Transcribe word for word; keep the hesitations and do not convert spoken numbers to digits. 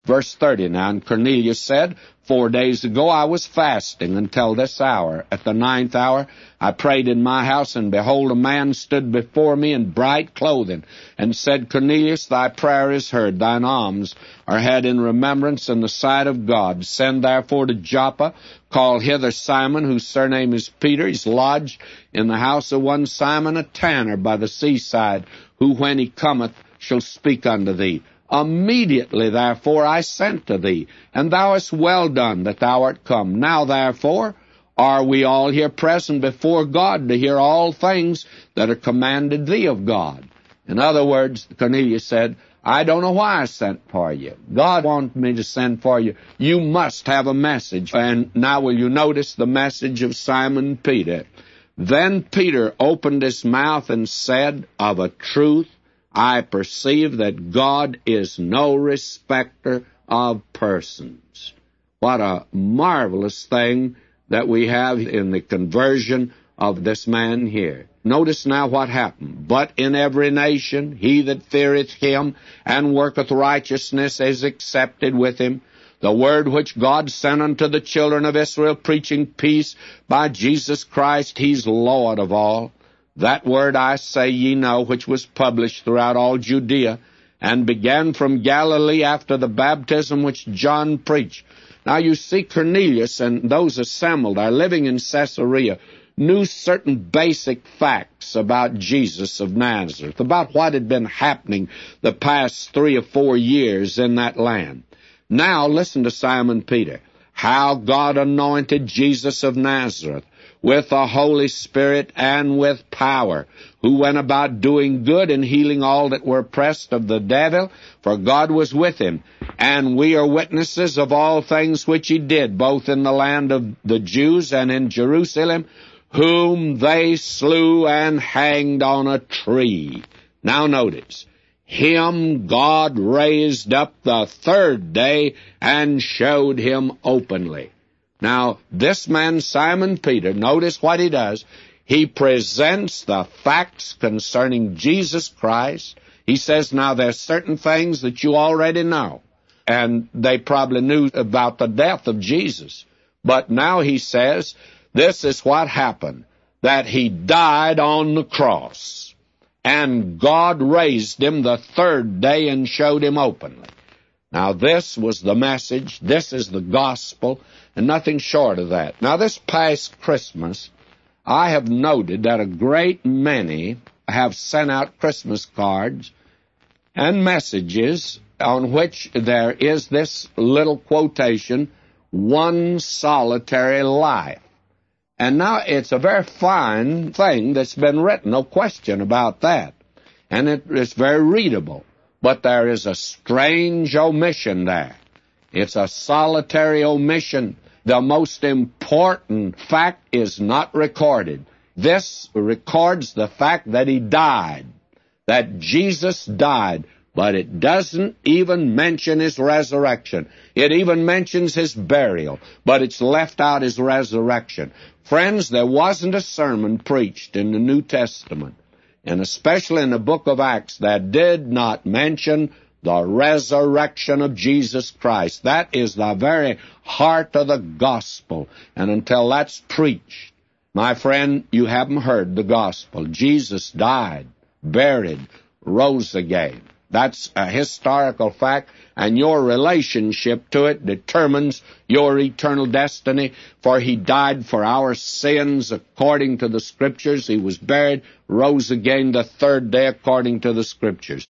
Verse thirty now, and Cornelius said, Four days ago I was fasting until this hour. At the ninth hour I prayed in my house, and behold, a man stood before me in bright clothing, and said, Cornelius, thy prayer is heard, thine alms are had in remembrance in the sight of God. Send therefore to Joppa, call hither Simon, whose surname is Peter. He's lodged in the house of one Simon, a tanner by the seaside, who when he cometh shall speak unto thee. Immediately, therefore, I sent to thee, and thou hast well done that thou art come. Now, therefore, are we all here present before God to hear all things that are commanded thee of God. In other words, Cornelius said, I don't know why I sent for you. God wanted me to send for you. You must have a message. And now will you notice the message of Simon Peter? Then Peter opened his mouth and said, Of a truth, I perceive that God is no respecter of persons. What a marvelous thing that we have in the conversion of this man here. Notice now what happened. But in every nation he that feareth him and worketh righteousness is accepted with him. The word which God sent unto the children of Israel, preaching peace by Jesus Christ, he's Lord of all. That word I say ye know, which was published throughout all Judea, and began from Galilee after the baptism which John preached. Now you see, Cornelius and those assembled are living in Caesarea, knew certain basic facts about Jesus of Nazareth, about what had been happening the past three or four years in that land. Now listen to Simon Peter. How God anointed Jesus of Nazareth with the Holy Spirit and with power, who went about doing good and healing all that were oppressed of the devil, for God was with him. And we are witnesses of all things which he did, both in the land of the Jews and in Jerusalem, whom they slew and hanged on a tree. Now notice, him God raised up the third day and showed him openly. Now, this man, Simon Peter, notice what he does. He presents the facts concerning Jesus Christ. He says, now there's certain things that you already know. And they probably knew about the death of Jesus. But now he says, this is what happened, that he died on the cross. And God raised him the third day and showed him openly. Now, this was the message. This is the gospel, and nothing short of that. Now, this past Christmas, I have noted that a great many have sent out Christmas cards and messages on which there is this little quotation, one solitary life. And now it's a very fine thing that's been written, no question about that. And it is very readable. But there is a strange omission there. It's a solitary omission. The most important fact is not recorded. This records the fact that he died, that Jesus died, but it doesn't even mention his resurrection. It even mentions his burial, but it's left out his resurrection. Friends, there wasn't a sermon preached in the New Testament, and especially in the book of Acts, that did not mention the resurrection of Jesus Christ. That is the very heart of the gospel. And until that's preached, my friend, you haven't heard the gospel. Jesus died, buried, rose again. That's a historical fact, and your relationship to it determines your eternal destiny, for he died for our sins according to the Scriptures. He was buried, rose again the third day according to the Scriptures.